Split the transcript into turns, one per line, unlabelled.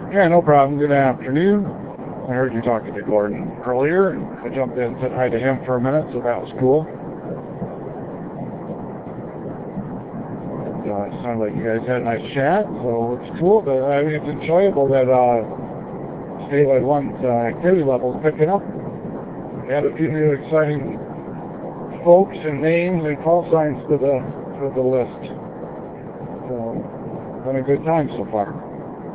Yeah, no problem. Good afternoon. I heard you talking to Gordon earlier, and I jumped in and said hi to him for a minute, so that was cool. It sounded like you guys had a nice chat, so it's cool. But I mean, it's enjoyable that statewide one's activity level is picking up. We had a few new exciting folks and names and call signs to the list. So, been a good time so far.